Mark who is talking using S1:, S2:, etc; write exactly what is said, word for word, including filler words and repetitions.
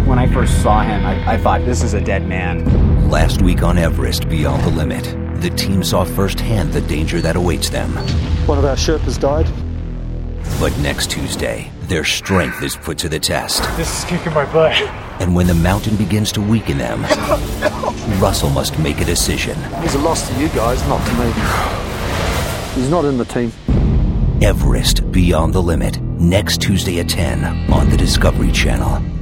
S1: When I first saw him, I, I thought, this is a dead man.
S2: Last week on Everest Beyond the Limit, the team saw firsthand the danger that awaits them.
S3: One of our Sherpas died.
S2: But next Tuesday, their strength is put to the test.
S3: This is kicking my butt.
S2: And when the mountain begins to weaken them, Russell must make a decision.
S3: He's a loss to you guys, not to me. He's not in the team.
S2: Everest Beyond the Limit, next Tuesday at ten on the Discovery Channel.